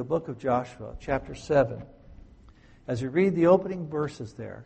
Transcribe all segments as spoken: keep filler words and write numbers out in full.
the book of Joshua, chapter seven, as we read the opening verses there.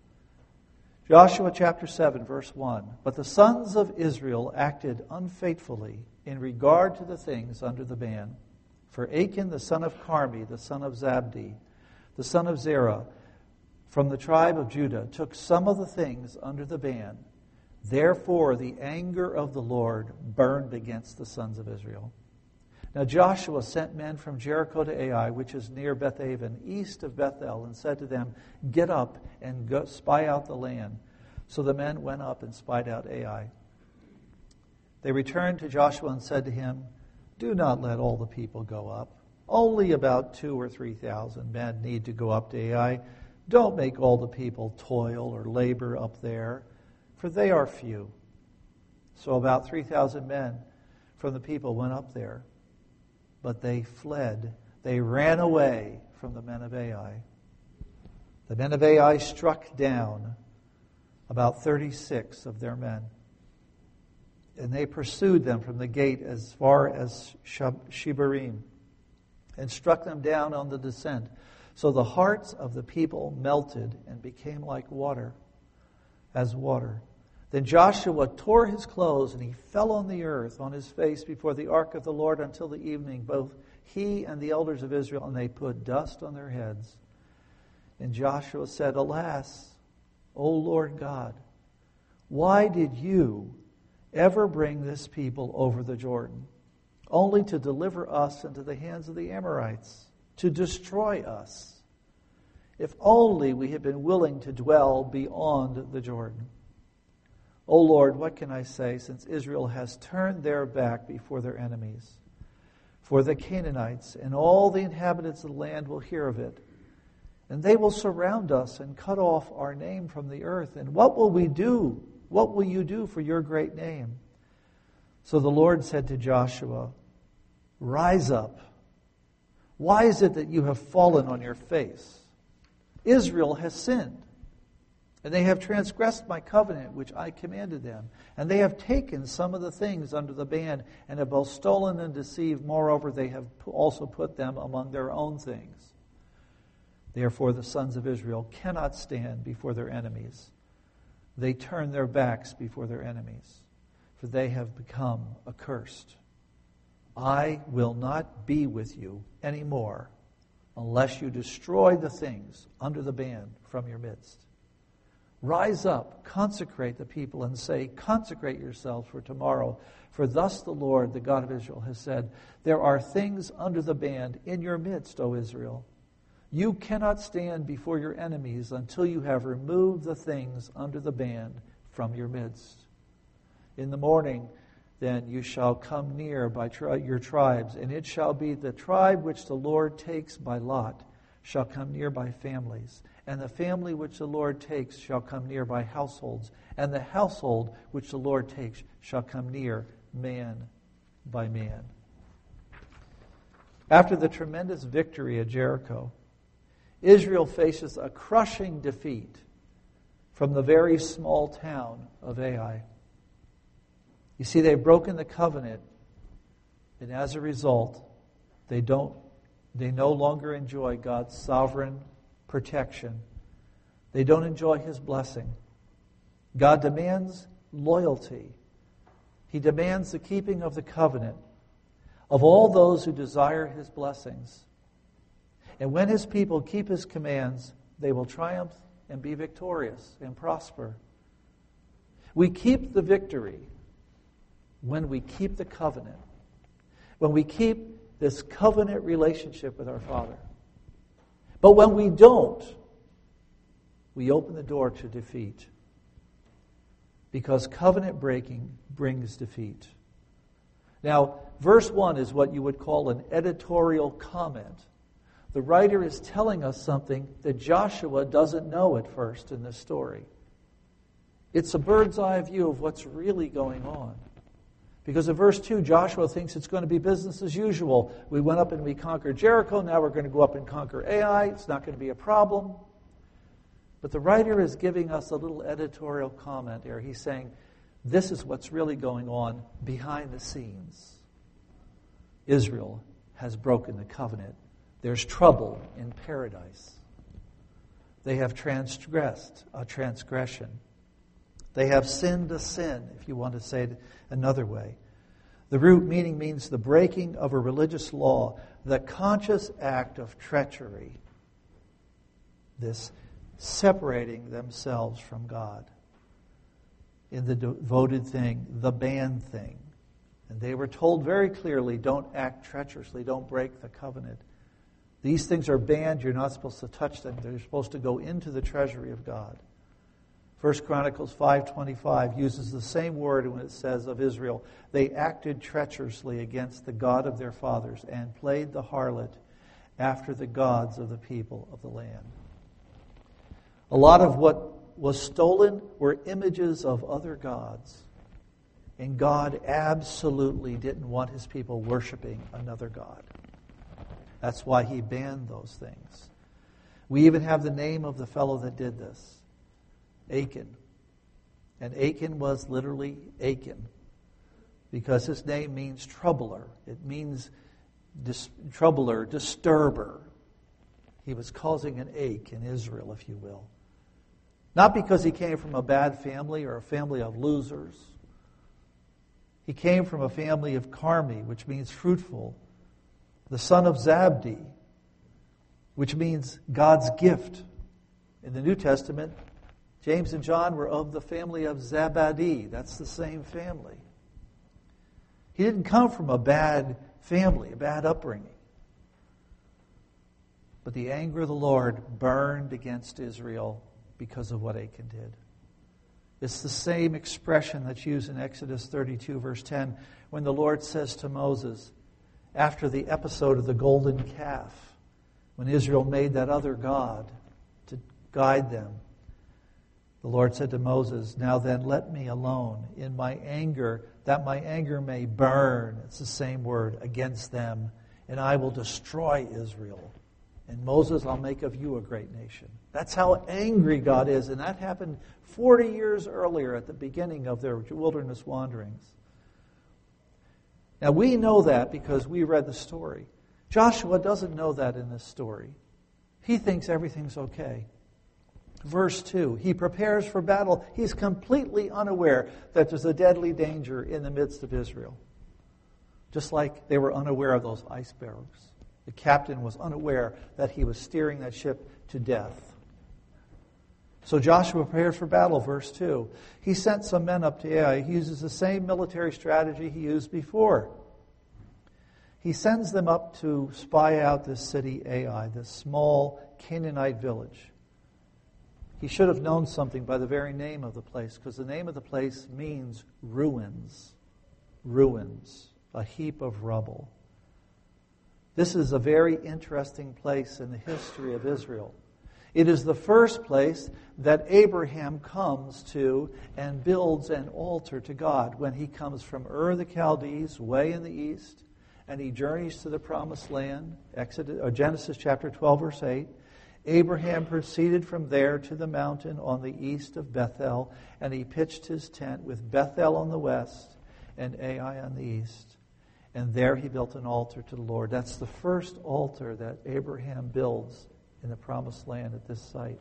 Joshua chapter seven, verse one. But the sons of Israel acted unfaithfully in regard to the things under the ban. For Achan, the son of Carmi, the son of Zabdi, the son of Zerah, from the tribe of Judah, took some of the things under the ban. Therefore the anger of the Lord burned against the sons of Israel. Now Joshua sent men from Jericho to Ai, which is near Bethaven, east of Bethel, and said to them, "Get up and go spy out the land." So the men went up and spied out Ai. They returned to Joshua and said to him, "Do not let all the people go up. Only about two or three thousand men need to go up to Ai. Don't make all the people toil or labor up there, for they are few." So about three thousand men from the people went up there. But they fled. They ran away from the men of Ai. The men of Ai struck down about thirty-six of their men. And they pursued them from the gate as far as Shebarim and struck them down on the descent. So the hearts of the people melted and became like water, as water. Then Joshua tore his clothes, and he fell on the earth on his face before the ark of the Lord until the evening, both he and the elders of Israel, and they put dust on their heads. And Joshua said, "Alas, O Lord God, why did you ever bring this people over the Jordan, only to deliver us into the hands of the Amorites, to destroy us? If only we had been willing to dwell beyond the Jordan. O Lord, what can I say, since Israel has turned their back before their enemies? For the Canaanites and all the inhabitants of the land will hear of it, and they will surround us and cut off our name from the earth. And what will we do? What will you do for your great name?" So the Lord said to Joshua, "Rise up. Why is it that you have fallen on your face? Israel has sinned, and they have transgressed my covenant which I commanded them. And they have taken some of the things under the ban, and have both stolen and deceived. Moreover, they have also put them among their own things. Therefore the sons of Israel cannot stand before their enemies. They turn their backs before their enemies, for they have become accursed. I will not be with you anymore unless you destroy the things under the ban from your midst. Rise up, consecrate the people, and say, 'Consecrate yourselves for tomorrow. For thus the Lord, the God of Israel, has said, there are things under the ban in your midst, O Israel. You cannot stand before your enemies until you have removed the things under the ban from your midst. In the morning, then, you shall come near by tri- your tribes, and it shall be the tribe which the Lord takes by lot shall come near by families, and the family which the Lord takes shall come near by households, and the household which the Lord takes shall come near man by man." After the tremendous victory at Jericho, Israel faces a crushing defeat from the very small town of Ai. You see, they've broken the covenant, and as a result, they don't they no longer enjoy God's sovereign protection. They don't enjoy His blessing. God demands loyalty. He demands the keeping of the covenant of all those who desire His blessings. And when His people keep His commands, they will triumph and be victorious and prosper. We keep the victory when we keep the covenant, when we keep this covenant relationship with our Father. But when we don't, we open the door to defeat, because covenant breaking brings defeat. Now, verse one is what you would call an editorial comment. The writer is telling us something that Joshua doesn't know at first in this story. It's a bird's eye view of what's really going on. Because in verse two, Joshua thinks it's going to be business as usual. We went up and we conquered Jericho. Now we're going to go up and conquer Ai. It's not going to be a problem. But the writer is giving us a little editorial comment here. He's saying, this is what's really going on behind the scenes. Israel has broken the covenant There's trouble in paradise. They have transgressed a transgression. They have sinned a sin, if you want to say it another way. The root meaning means the breaking of a religious law, the conscious act of treachery, this separating themselves from God in the devoted thing, the banned thing. And they were told very clearly, don't act treacherously, don't break the covenant. These things are banned, you're not supposed to touch them. They're supposed to go into the treasury of God. First Chronicles five twenty-five uses the same word when it says of Israel, they acted treacherously against the God of their fathers and played the harlot after the gods of the people of the land. A lot of what was stolen were images of other gods. And God absolutely didn't want his people worshiping another god. That's why he banned those things. We even have the name of the fellow that did this, Achan. And Achan was literally Achan, because his name means troubler. It means dis- troubler, disturber. He was causing an ache in Israel, if you will. Not because he came from a bad family or a family of losers. He came from a family of Carmi, which means fruitful, the son of Zabdi, which means God's gift. In the New Testament, James and John were of the family of Zabadi. That's the same family. He didn't come from a bad family, a bad upbringing. But the anger of the Lord burned against Israel because of what Achan did. It's the same expression that's used in Exodus thirty-two, verse ten, when the Lord says to Moses, after the episode of the golden calf, when Israel made that other god to guide them, the Lord said to Moses, now then, let me alone in my anger, that my anger may burn, it's the same word, against them, and I will destroy Israel. And Moses, I'll make of you a great nation. That's how angry God is, and that happened forty years earlier at the beginning of their wilderness wanderings. Now we know that because we read the story. Joshua doesn't know that in this story. He thinks everything's okay. Verse two, he prepares for battle. He's completely unaware that there's a deadly danger in the midst of Israel. Just like they were unaware of those icebergs. The captain was unaware that he was steering that ship to death. So Joshua prepares for battle, verse two. He sent some men up to Ai. He uses the same military strategy he used before. He sends them up to spy out this city Ai, this small Canaanite village. He should have known something by the very name of the place, because the name of the place means ruins. Ruins, a heap of rubble. This is a very interesting place in the history of Israel. It is the first place that Abraham comes to and builds an altar to God when he comes from Ur the Chaldees, way in the east, and he journeys to the promised land, Exodus, or Genesis chapter twelve, verse eight. Abraham proceeded from there to the mountain on the east of Bethel, and he pitched his tent with Bethel on the west and Ai on the east. And there he built an altar to the Lord. That's the first altar that Abraham builds in the promised land at this site.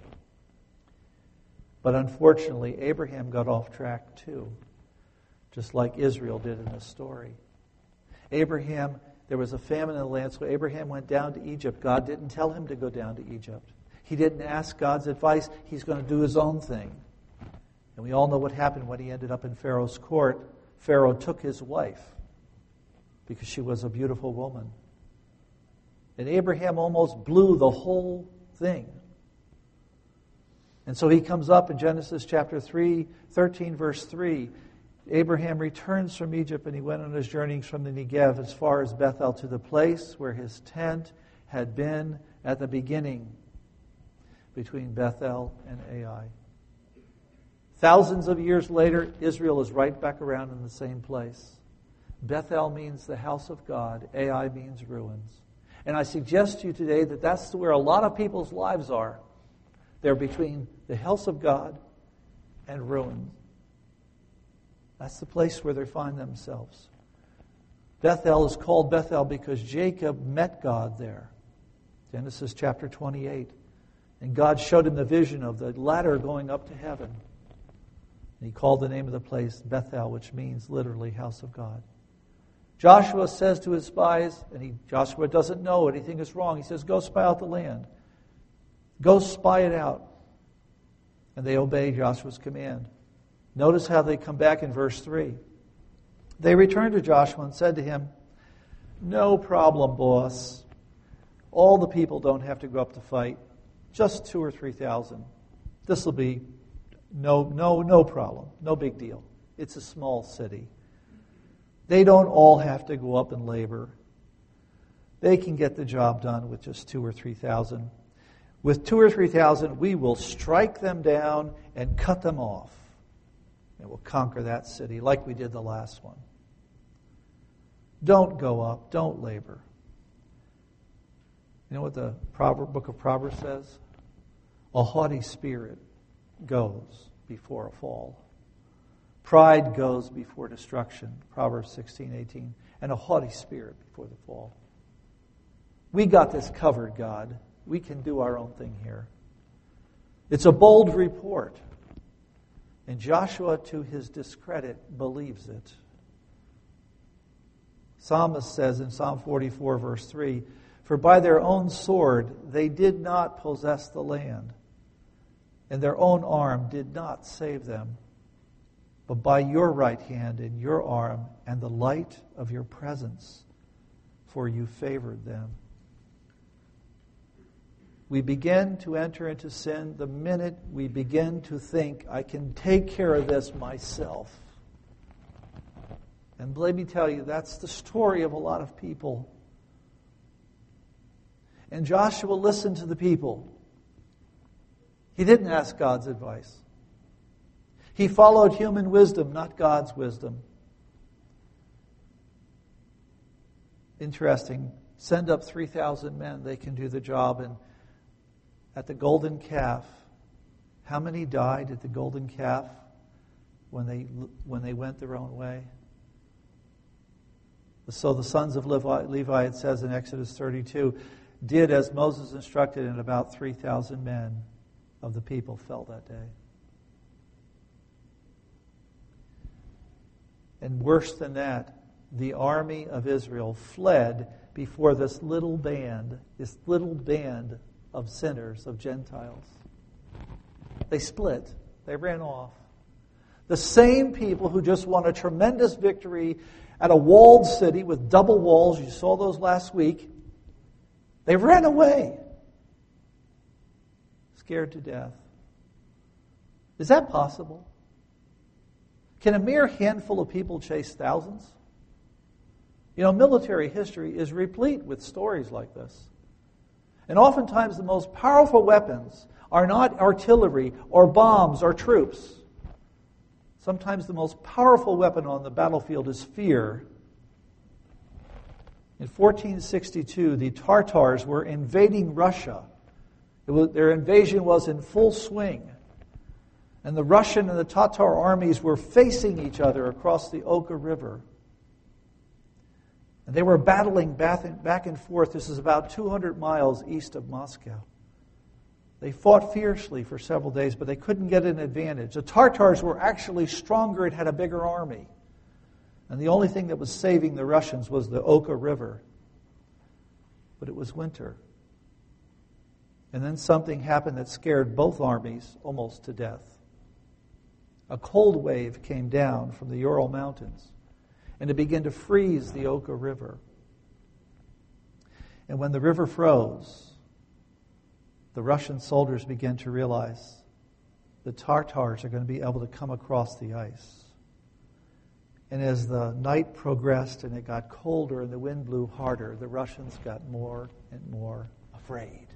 But unfortunately, Abraham got off track too, just like Israel did in this story. Abraham, there was a famine in the land, so Abraham went down to Egypt. God didn't tell him to go down to Egypt. He didn't ask God's advice. He's going to do his own thing. And we all know what happened when he ended up in Pharaoh's court. Pharaoh took his wife because she was a beautiful woman. And Abraham almost blew the whole thing. And so he comes up in Genesis chapter three, thirteen, verse three. Abraham returns from Egypt, and he went on his journeys from the Negev as far as Bethel to the place where his tent had been at the beginning between Bethel and Ai. Thousands of years later, Israel is right back around in the same place. Bethel means the house of God. Ai means ruins. And I suggest to you today that that's where a lot of people's lives are. They're between the house of God and ruins. That's the place where they find themselves. Bethel is called Bethel because Jacob met God there. Genesis chapter twenty-eight. And God showed him the vision of the ladder going up to heaven. And he called the name of the place Bethel, which means literally house of God. Joshua says to his spies, and he, Joshua doesn't know anything is wrong. He says, go spy out the land. Go spy it out. And they obey Joshua's command. Notice how they come back in verse three. They returned to Joshua and said to him, no problem, boss. All the people don't have to go up to fight. Just two or three thousand. This will be no, no, no problem. No big deal. It's a small city. They don't all have to go up and labor. They can get the job done with just two or three thousand. With two or three thousand, we will strike them down and cut them off. And we'll conquer that city like we did the last one. Don't go up. Don't labor. You know what the Proverb, book of Proverbs says? A haughty spirit goes before a fall. Pride goes before destruction. Proverbs sixteen eighteen. And a haughty spirit before the fall. We got this covered, God. We can do our own thing here. It's a bold report. And Joshua, to his discredit, believes it. Psalmist says in Psalm forty-four, verse three, for by their own sword they did not possess the land, and their own arm did not save them. But by your right hand and your arm and the light of your presence, for you favored them. We begin to enter into sin the minute we begin to think, I can take care of this myself. And let me tell you, that's the story of a lot of people. And Joshua listened to the people. He didn't ask God's advice. He followed human wisdom, not God's wisdom. Interesting. Send up three thousand men. They can do the job. And at the golden calf, how many died at the golden calf when they when they went their own way? So the sons of Levi, Levi, it says in Exodus thirty-two, did as Moses instructed, and about three thousand men of the people fell that day. And worse than that, the army of Israel fled before this little band, this little band of sinners, of Gentiles. They split. They ran off. The same people who just won a tremendous victory at a walled city with double walls, you saw those last week, they ran away, scared to death. Is that possible? Can a mere handful of people chase thousands? You know, military history is replete with stories like this. And oftentimes the most powerful weapons are not artillery or bombs or troops. Sometimes the most powerful weapon on the battlefield is fear. In fourteen sixty-two, the Tartars were invading Russia. It was, their invasion was in full swing. And the Russian and the Tatar armies were facing each other across the Oka River. And they were battling back and forth. This is about two hundred miles east of Moscow. They fought fiercely for several days, but they couldn't get an advantage. The Tartars were actually stronger and had a bigger army. And the only thing that was saving the Russians was the Oka River. But it was winter. And then something happened that scared both armies almost to death. A cold wave came down from the Ural Mountains, and it began to freeze the Oka River. And when the river froze, the Russian soldiers began to realize the Tartars are going to be able to come across the ice. And as the night progressed and it got colder and the wind blew harder, the Russians got more and more afraid.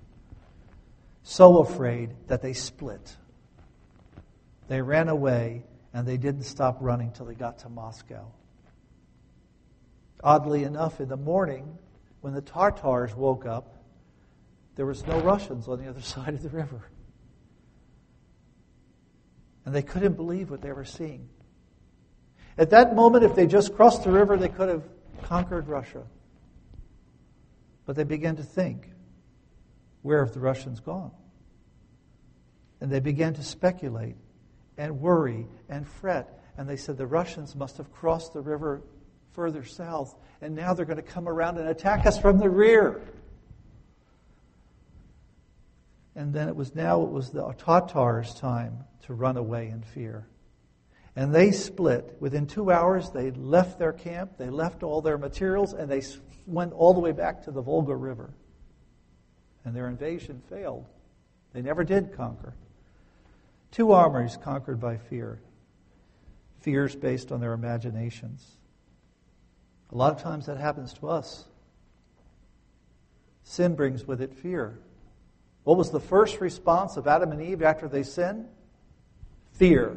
So afraid that they split. They ran away, and they didn't stop running till they got to Moscow. Oddly enough, in the morning, when the Tartars woke up, there was no Russians on the other side of the river. And they couldn't believe what they were seeing. At that moment, if they just crossed the river, they could have conquered Russia. But they began to think, Where have the Russians gone? And they began to speculate and worry and fret. And they said the Russians must have crossed the river further south, and now they're going to come around and attack us from the rear. And then it was now it was the Tatars' time to run away in fear. And they split. Within two hours, they left their camp, they left all their materials, and they went all the way back to the Volga River. And their invasion failed. They never did conquer. Two armies conquered by fear. Fears based on their imaginations. A lot of times that happens to us. Sin brings with it fear. What was the first response of Adam and Eve after they sinned? Fear.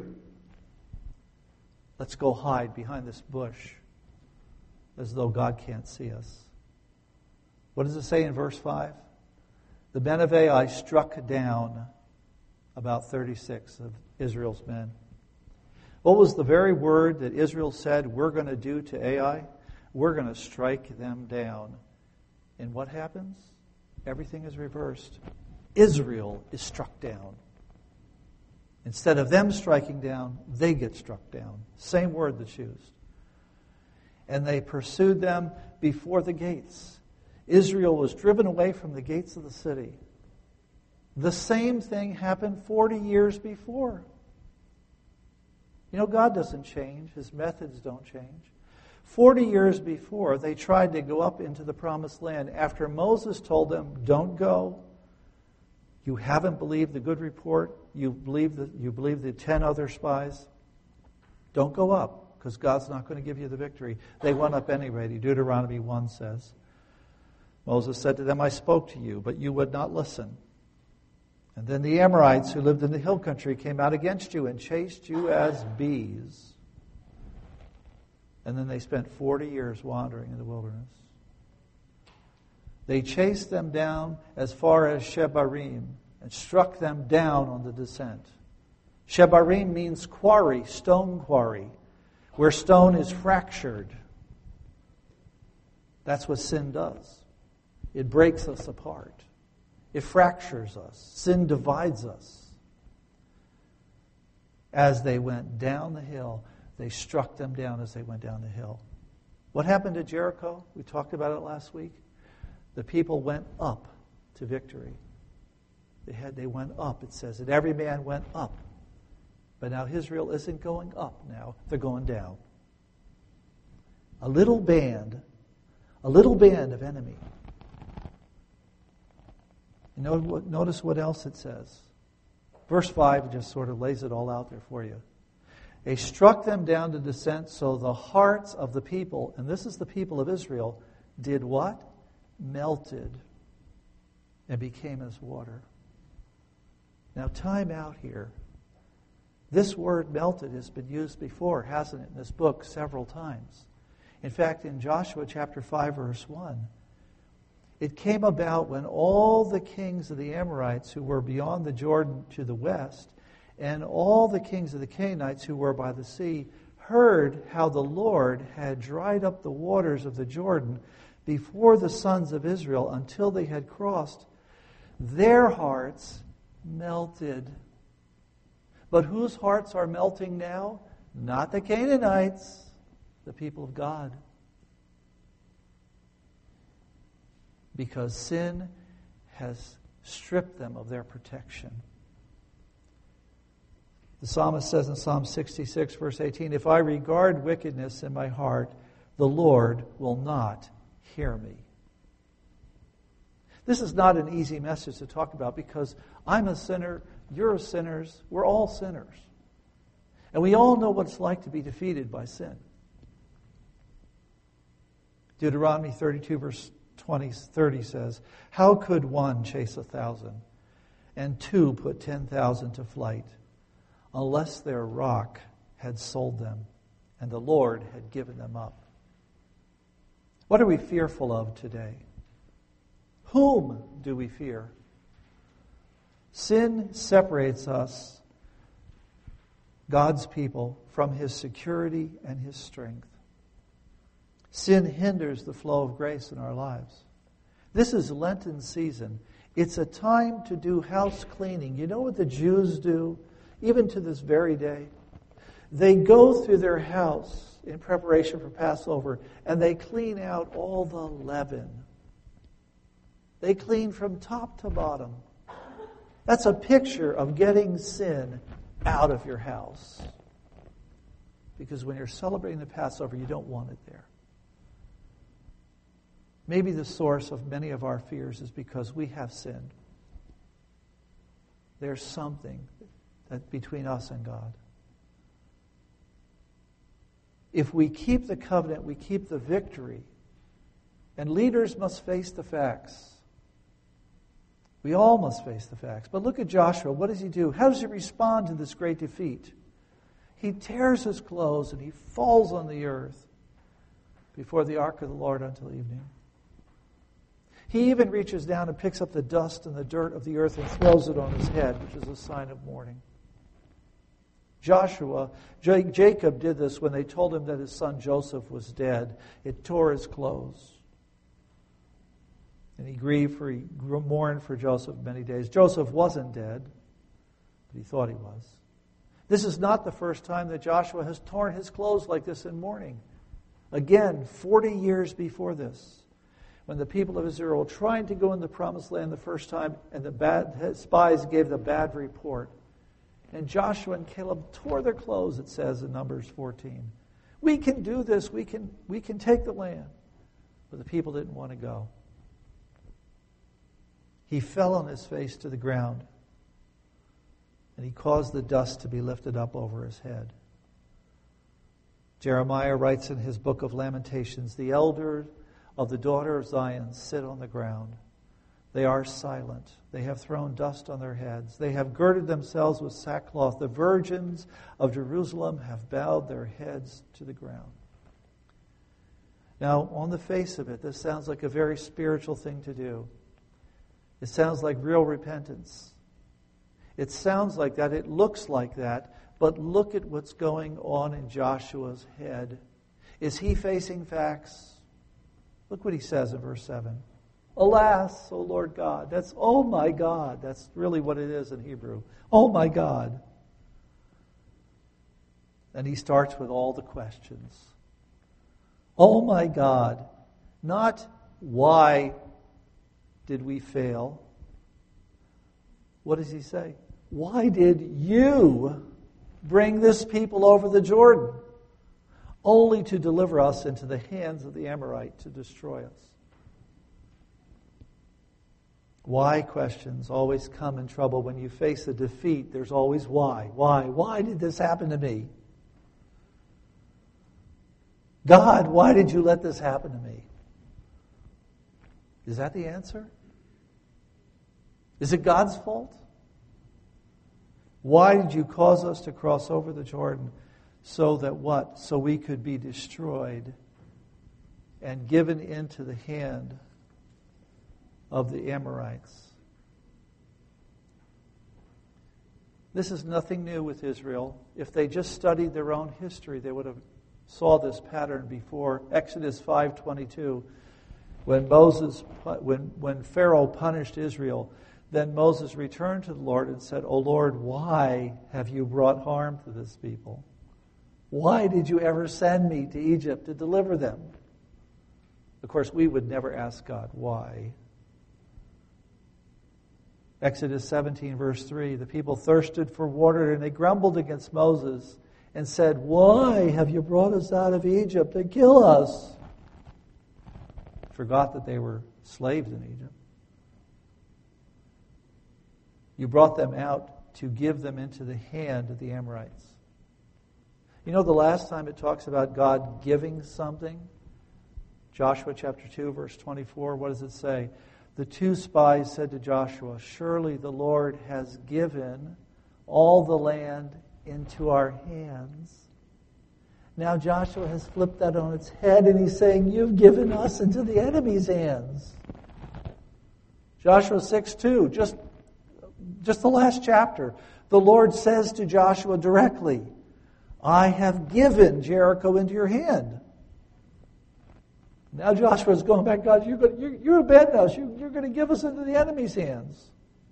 Let's go hide behind this bush as though God can't see us. What does it say in verse five? The men of Ai struck down about thirty-six of Israel's men. What was the very word that Israel said we're going to do to Ai? We're going to strike them down. And what happens? Everything is reversed. Israel is struck down. Instead of them striking down, they get struck down. Same word that's used. And they pursued them before the gates. Israel was driven away from the gates of the city. The same thing happened forty years before. You know, God doesn't change. His methods don't change. Forty years before, they tried to go up into the promised land. After Moses told them, don't go. You haven't believed the good report. You believe the, you believe the ten other spies. Don't go up, because God's not going to give you the victory. They went up anyway. Deuteronomy one says. Moses said to them, I spoke to you, but you would not listen. And then the Amorites who lived in the hill country came out against you and chased you as bees. And then they spent forty years wandering in the wilderness. They chased them down as far as Shebarim and struck them down on the descent. Shebarim means quarry, stone quarry, where stone is fractured. That's what sin does. It breaks us apart. It fractures us. Sin divides us. As they went down the hill, they struck them down as they went down the hill. What happened to Jericho? We talked about it last week. The people went up to victory. They had they went up, it says, and every man went up. But now Israel isn't going up now. They're going down. A little band, a little band of enemy. You know, notice what else it says. Verse five just sort of lays it all out there for you. They struck them down to descent, so the hearts of the people, and this is the people of Israel, did what? Melted and became as water. Now, time out here. This word melted has been used before, hasn't it, in this book several times. In fact, in Joshua chapter five, verse one, it came about when all the kings of the Amorites who were beyond the Jordan to the west, and all the kings of the Canaanites who were by the sea, heard how the Lord had dried up the waters of the Jordan before the sons of Israel until they had crossed, their hearts melted. But whose hearts are melting now? Not the Canaanites, the people of God. Because sin has stripped them of their protection. The psalmist says in Psalm sixty-six, verse eighteen, if I regard wickedness in my heart, the Lord will not hear me. This is not an easy message to talk about because I'm a sinner, you're a sinner, we're all sinners. And we all know what it's like to be defeated by sin. Deuteronomy thirty-two, verse twenty, thirty says, how could one chase a thousand and two put ten thousand to flight unless their rock had sold them and the Lord had given them up? What are we fearful of today? Whom do we fear? Sin separates us, God's people, from His security and His strength. Sin hinders the flow of grace in our lives. This is Lenten season. It's a time to do house cleaning. You know what the Jews do, even to this very day? They go through their house in preparation for Passover, and they clean out all the leaven. They clean from top to bottom. That's a picture of getting sin out of your house. Because when you're celebrating the Passover, you don't want it there. Maybe the source of many of our fears is because we have sinned. There's something that between us and God. If we keep the covenant, we keep the victory. And leaders must face the facts. We all must face the facts. But look at Joshua. What does he do? How does he respond to this great defeat? He tears his clothes and he falls on the earth before the ark of the Lord until evening. He even reaches down and picks up the dust and the dirt of the earth and throws it on his head, which is a sign of mourning. Joshua, J- Jacob did this when they told him that his son Joseph was dead. It tore his clothes. And he grieved for, he mourned for Joseph many days. Joseph wasn't dead, but he thought he was. This is not the first time that Joshua has torn his clothes like this in mourning. Again, forty years before this, when the people of Israel were trying to go in the promised land the first time, and the bad spies gave the bad report. And Joshua and Caleb tore their clothes, it says in Numbers fourteen. We can do this. We can, we can take the land. But the people didn't want to go. He fell on his face to the ground, and he caused the dust to be lifted up over his head. Jeremiah writes in his book of Lamentations, the elders of the daughter of Zion sit on the ground. They are silent. They have thrown dust on their heads. They have girded themselves with sackcloth. The virgins of Jerusalem have bowed their heads to the ground. Now, on the face of it, this sounds like a very spiritual thing to do. It sounds like real repentance. It sounds like that. It looks like that. But look at what's going on in Joshua's head. Is he facing facts? Look what he says in verse seven. Alas, O Lord God. That's, oh my God. That's really what it is in Hebrew. Oh my God. And he starts with all the questions. Oh my God. Not why did we fail? What does he say? Why did you bring this people over the Jordan, only to deliver us into the hands of the Amorite to destroy us? Why questions always come in trouble. When you face a defeat, there's always why. Why? Why did this happen to me? God, why did you let this happen to me? Is that the answer? Is it God's fault? Why did you cause us to cross over the Jordan so that what? So we could be destroyed and given into the hand of the Amorites. This is nothing new with Israel. If they just studied their own history, they would have saw this pattern before. Exodus five twenty-two, when Moses, when when Pharaoh punished Israel, then Moses returned to the Lord and said, "O Lord, why have you brought harm to this people? Why did you ever send me to Egypt to deliver them?" Of course, we would never ask God why. Exodus seventeen, verse three, the people thirsted for water and they grumbled against Moses and said, "Why have you brought us out of Egypt to kill us?" Forgot that they were slaves in Egypt. You brought them out to give them into the hand of the Amorites. You know, the last time it talks about God giving something, Joshua chapter two, verse twenty-four, what does it say? The two spies said to Joshua, "Surely the Lord has given all the land into our hands." Now Joshua has flipped that on its head and he's saying, "You've given us into the enemy's hands." Joshua six two, just, just the last chapter, the Lord says to Joshua directly, "I have given Jericho into your hand." Now Joshua's going back, God, you're, going, you're, you're abandoned us. You, you're going to give us into the enemy's hands.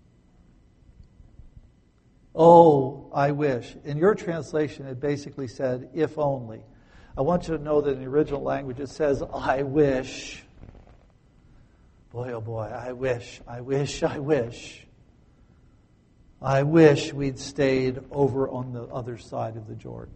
Oh, I wish. In your translation, it basically said, if only. I want you to know that in the original language it says, I wish. Boy, oh boy, I wish, I wish, I wish. I wish we'd stayed over on the other side of the Jordan.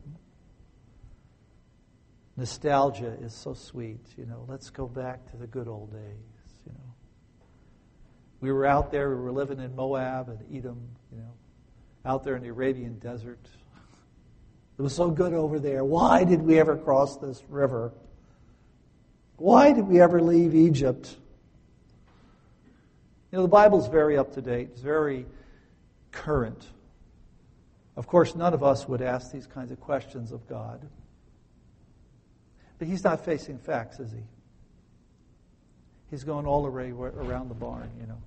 Nostalgia is so sweet, you know. Let's go back to the good old days, you know. We were out there, we were living in Moab and Edom, you know, out there in the Arabian desert. It was so good over there. Why did we ever cross this river? Why did we ever leave Egypt? You know, the Bible's very up to date. It's very current. Of course, none of us would ask these kinds of questions of God. But he's not facing facts, is he? He's going all around the barn, you know.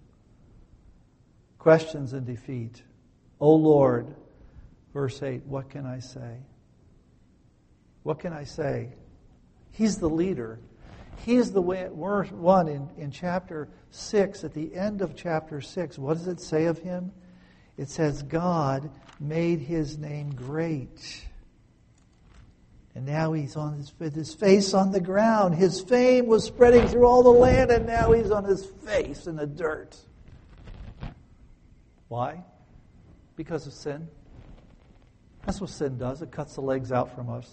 Questions and defeat. O Lord, verse eight, what can I say? What can I say? He's the leader. He's the one in, in chapter six, at the end of chapter six. What does it say of him? It says, God made his name great. And now he's on his, with his face on the ground. His fame was spreading through all the land, and now he's on his face in the dirt. Why? Because of sin. That's what sin does. It cuts the legs out from us.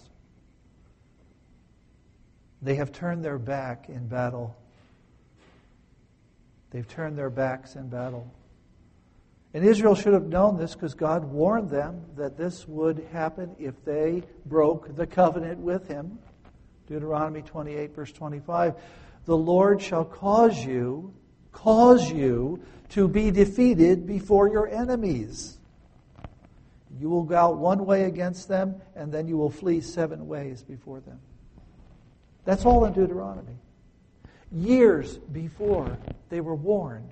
They have turned their back in battle. They've turned their backs in battle. And Israel should have known this because God warned them that this would happen if they broke the covenant with him. Deuteronomy twenty-eight, verse twenty-five. The Lord shall cause you, cause you to be defeated before your enemies. You will go out one way against them, and then you will flee seven ways before them. That's all in Deuteronomy. Years before they were warned.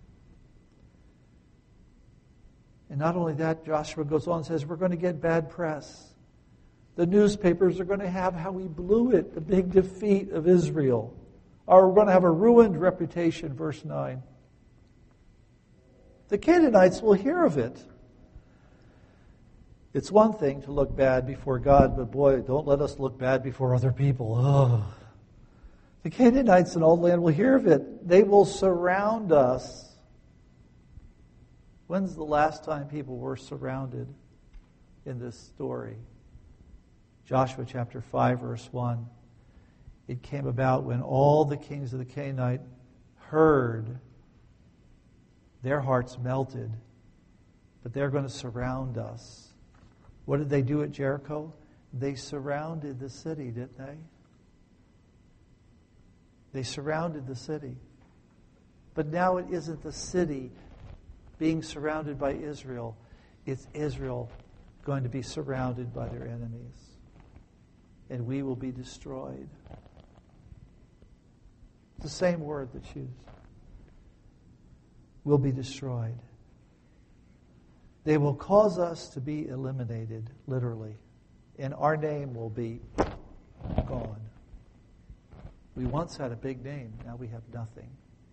And not only that, Joshua goes on and says, we're going to get bad press. The newspapers are going to have how we blew it, the big defeat of Israel. Or we're going to have a ruined reputation, verse nine. The Canaanites will hear of it. It's one thing to look bad before God, but boy, don't let us look bad before other people. Oh. The Canaanites in all the land will hear of it. They will surround us. When's the last time people were surrounded in this story? Joshua chapter five, verse one. It came about when all the kings of the Canaanite heard, their hearts melted, but they're going to surround us. What did they do at Jericho? They surrounded the city, didn't they? They surrounded the city. But now it isn't the city being surrounded by Israel. It's Israel going to be surrounded by their enemies. And we will be destroyed. It's the same word that's used. Will be destroyed. They will cause us to be eliminated, literally. And our name will be gone. We once had a big name. Now we have nothing.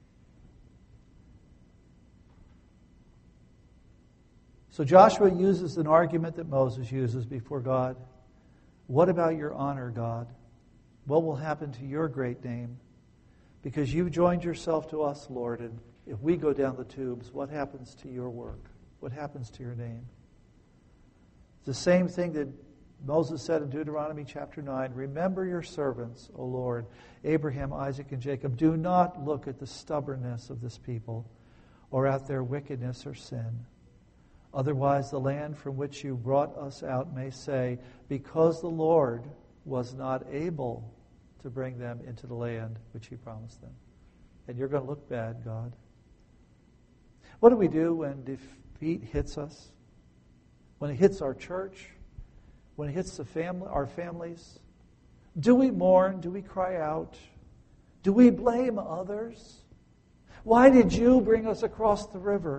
So Joshua uses an argument that Moses uses before God. What about your honor, God? What will happen to your great name? Because you've joined yourself to us, Lord, and if we go down the tubes, what happens to your work? What happens to your name? It's the same thing that Moses said in Deuteronomy chapter nine. Remember your servants, O Lord, Abraham, Isaac, and Jacob. Do not look at the stubbornness of this people or at their wickedness or sin. Otherwise, the land from which you brought us out may say, because the Lord was not able to bring them into the land which he promised them. And you're going to look bad, God. What do we do when defeat hits us? When it hits our church? When it hits the family, our families? Do we mourn? Do we cry out? Do we blame others? Why did you bring us across the river?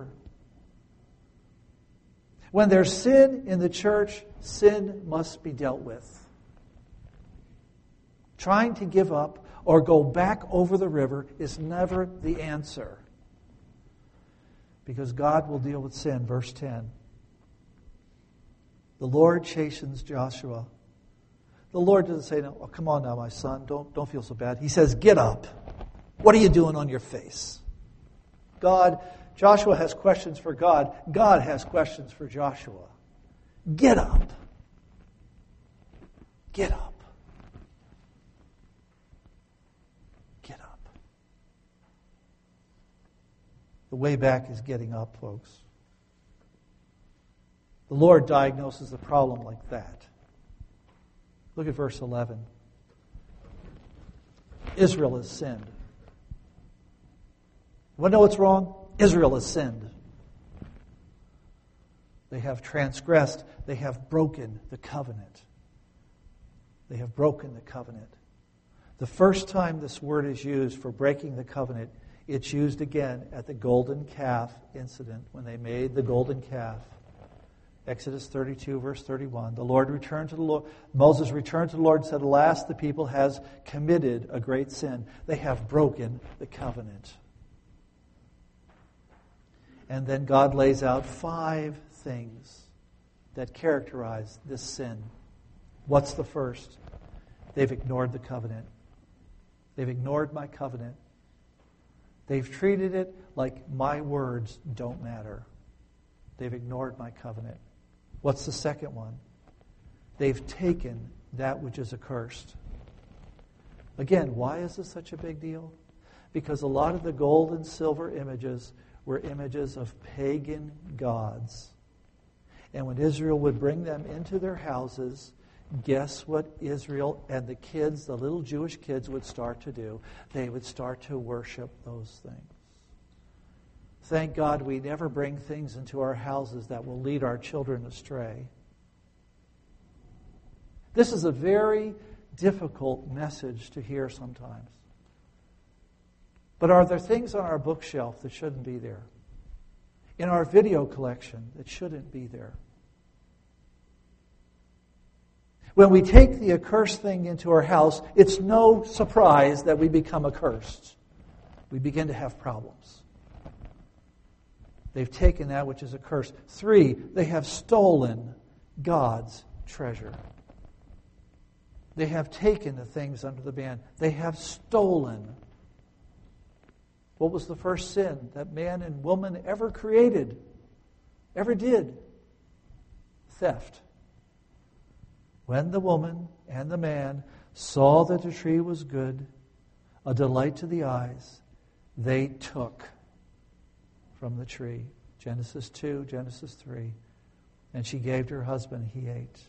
When there's sin in the church, sin must be dealt with. Trying to give up or go back over the river is never the answer. Because God will deal with sin. Verse ten. The Lord chastens Joshua. The Lord doesn't say, no, oh, come on now, my son, don't, don't feel so bad. He says, get up. What are you doing on your face? God, Joshua has questions for God. God has questions for Joshua. Get up. Get up. Get up. The way back is getting up, folks. The Lord diagnoses the problem like that. Look at verse eleven. Israel has sinned. You want to know what's wrong? Israel has sinned. They have transgressed. They have broken the covenant. They have broken the covenant. The first time this word is used for breaking the covenant, it's used again at the golden calf incident when they made the golden calf. Exodus thirty-two, verse thirty-one. The Lord returned to the Lord. Moses returned to the Lord and said, alas, the people has committed a great sin. They have broken the covenant. And then God lays out five things that characterize this sin. What's the first? They've ignored the covenant. They've ignored my covenant. They've treated it like my words don't matter. They've ignored my covenant. What's the second one? They've taken that which is accursed. Again, why is this such a big deal? Because a lot of the gold and silver images were images of pagan gods. And when Israel would bring them into their houses, guess what Israel and the kids, the little Jewish kids, would start to do? They would start to worship those things. Thank God we never bring things into our houses that will lead our children astray. This is a very difficult message to hear sometimes. But are there things on our bookshelf that shouldn't be there? In our video collection that shouldn't be there? When we take the accursed thing into our house, it's no surprise that we become accursed. We begin to have problems. They've taken that which is accursed. Three, they have stolen God's treasure. They have taken the things under the ban. They have stolen. What was the first sin that man and woman ever created, ever did? Theft. When the woman and the man saw that the tree was good, a delight to the eyes, they took from the tree. Genesis two, Genesis three. And she gave to her husband, he ate.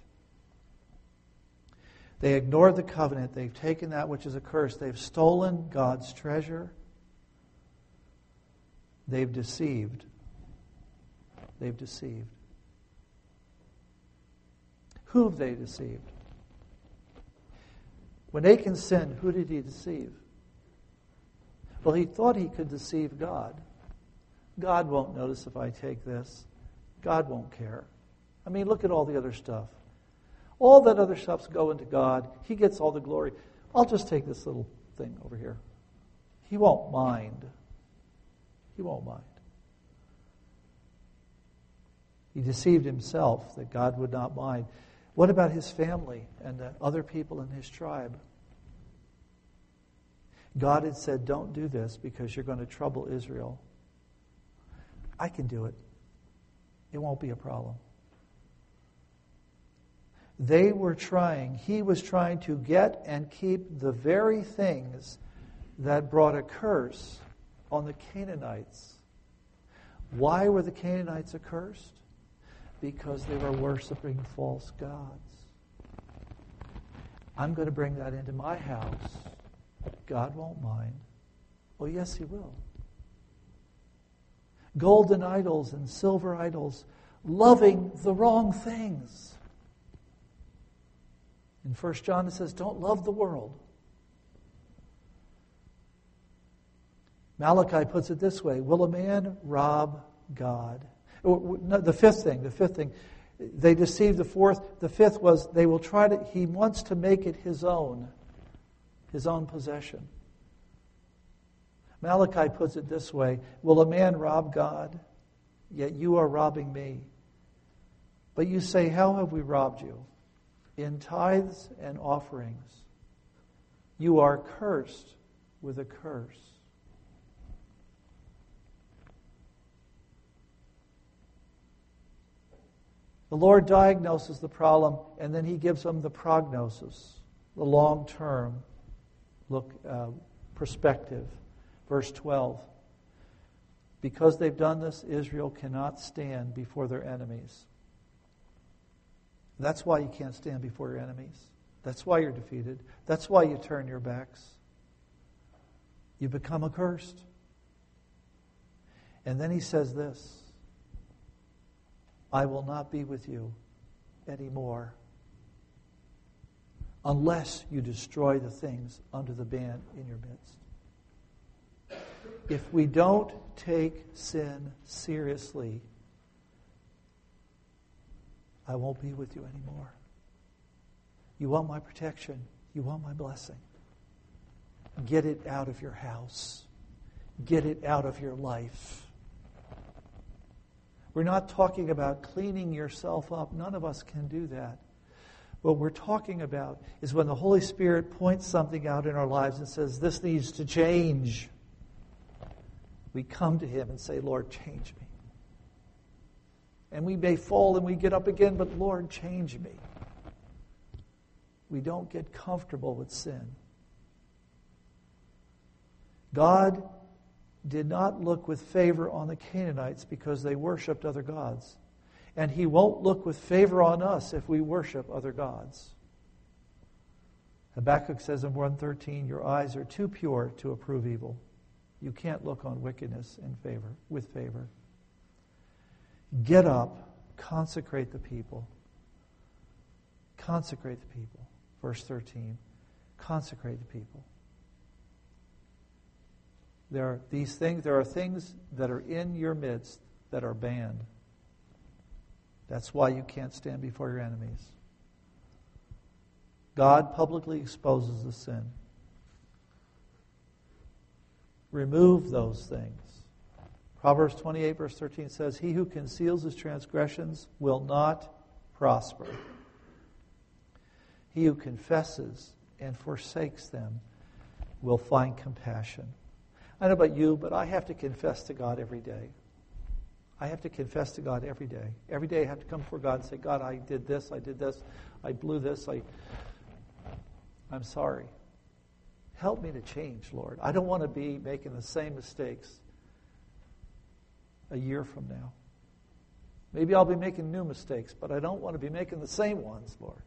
They ignored the covenant. They've taken that which is accursed. They've stolen God's treasure. They've deceived. They've deceived. Who have they deceived? When Achan sinned, who did he deceive? Well, he thought he could deceive God. God won't notice if I take this. God won't care. I mean, look at all the other stuff. All that other stuff's going to God. He gets all the glory. I'll just take this little thing over here. He won't mind. He won't mind. He deceived himself that God would not mind. What about his family and the other people in his tribe? God had said, don't do this because you're going to trouble Israel. I can do it. It won't be a problem. They were trying, he was trying to get and keep the very things that brought a curse on the Canaanites. Why were the Canaanites accursed? Because they were worshiping false gods. I'm going to bring that into my house. God won't mind. Well, yes, he will. Golden idols and silver idols, loving the wrong things. In First John it says, don't love the world. Malachi puts it this way, will a man rob God? The fifth thing, the fifth thing, they deceived. The fourth, the fifth was they will try to, he wants to make it his own. his own possession. Malachi puts it this way, will a man rob God? Yet you are robbing me. But you say, how have we robbed you? In tithes and offerings. You are cursed with a curse. The Lord diagnoses the problem, and then he gives them the prognosis, the long-term look uh, perspective. Verse twelve. Because they've done this, Israel cannot stand before their enemies. That's why you can't stand before your enemies. That's why you're defeated. That's why you turn your backs. You become accursed. And then he says this, I will not be with you anymore unless you destroy the things under the ban in your midst. If we don't take sin seriously, I won't be with you anymore. You want my protection. You want my blessing. Get it out of your house. Get it out of your life. We're not talking about cleaning yourself up. None of us can do that. What we're talking about is when the Holy Spirit points something out in our lives and says, this needs to change. We come to him and say, Lord, change me. And we may fall and we get up again, but Lord, change me. We don't get comfortable with sin. God did not look with favor on the Canaanites because they worshipped other gods. And he won't look with favor on us if we worship other gods. Habakkuk says in one thirteen, your eyes are too pure to approve evil. You can't look on wickedness in favor, with favor. Get up, consecrate the people. Consecrate the people. Verse thirteen, consecrate the people. There are these things, there are things that are in your midst that are banned. That's why you can't stand before your enemies. God publicly exposes the sin. Remove those things. Proverbs twenty-eight verse thirteen says, he who conceals his transgressions will not prosper. He who confesses and forsakes them will find compassion. I don't know about you, but I have to confess to God every day. I have to confess to God every day. Every day I have to come before God and say, God, I did this, I did this, I blew this, I, I'm sorry. Help me to change, Lord. I don't want to be making the same mistakes a year from now. Maybe I'll be making new mistakes, but I don't want to be making the same ones, Lord.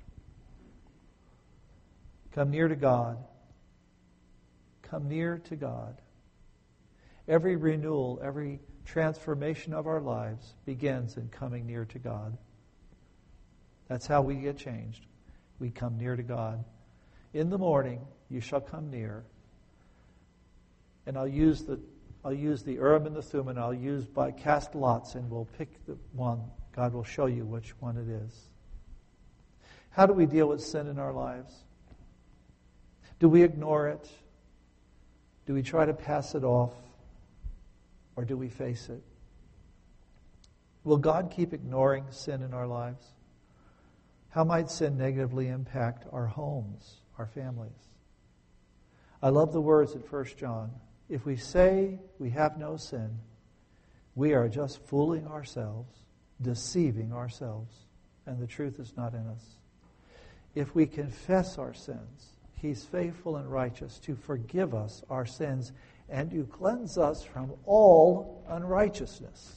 Come near to God. Come near to God. Every renewal, every transformation of our lives begins in coming near to God. That's how we get changed. We come near to God. In the morning, you shall come near. And I'll use the I'll use the Urim and the Thummim. I'll use by cast lots, and we'll pick the one. God will show you which one it is. How do we deal with sin in our lives? Do we ignore it? Do we try to pass it off? Or do we face it? Will God keep ignoring sin in our lives? How might sin negatively impact our homes, our families? I love the words in First John. If we say we have no sin, we are just fooling ourselves, deceiving ourselves, and the truth is not in us. If we confess our sins, He's faithful and righteous to forgive us our sins and to cleanse us from all unrighteousness.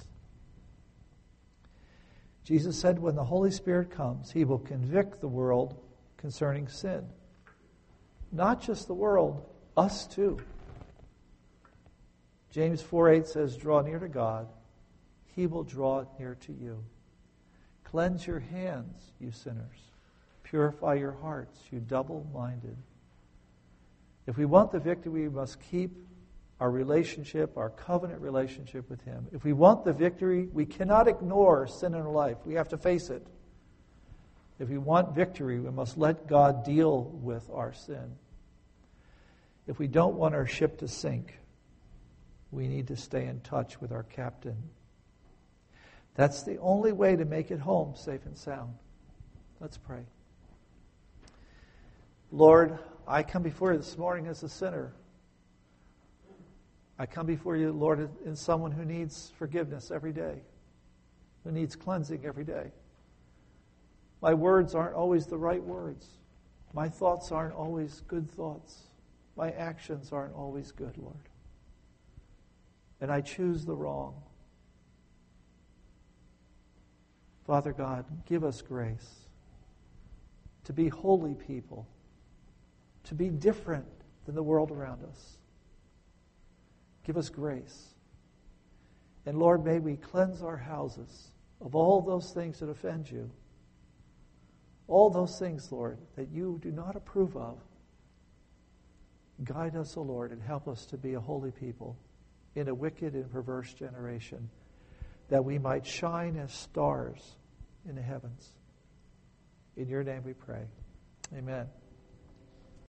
Jesus said when the Holy Spirit comes, He will convict the world concerning sin. Not just the world, us too. James four eight says, draw near to God, He will draw near to you. Cleanse your hands, you sinners. Purify your hearts, you double-minded. If we want the victory, we must keep our relationship, our covenant relationship with Him. If we want the victory, we cannot ignore sin in our life. We have to face it. If we want victory, we must let God deal with our sin. If we don't want our ship to sink, we need to stay in touch with our captain. That's the only way to make it home safe and sound. Let's pray. Lord, I come before you this morning as a sinner. I come before you, Lord, as someone who needs forgiveness every day, who needs cleansing every day. My words aren't always the right words. My thoughts aren't always good thoughts. My actions aren't always good, Lord. And I choose the wrong. Father God, give us grace to be holy people, to be different than the world around us. Give us grace. And Lord, may we cleanse our houses of all those things that offend you. All those things, Lord, that you do not approve of. Guide us, O Lord, and help us to be a holy people in a wicked and perverse generation, that we might shine as stars in the heavens. In your name we pray. Amen.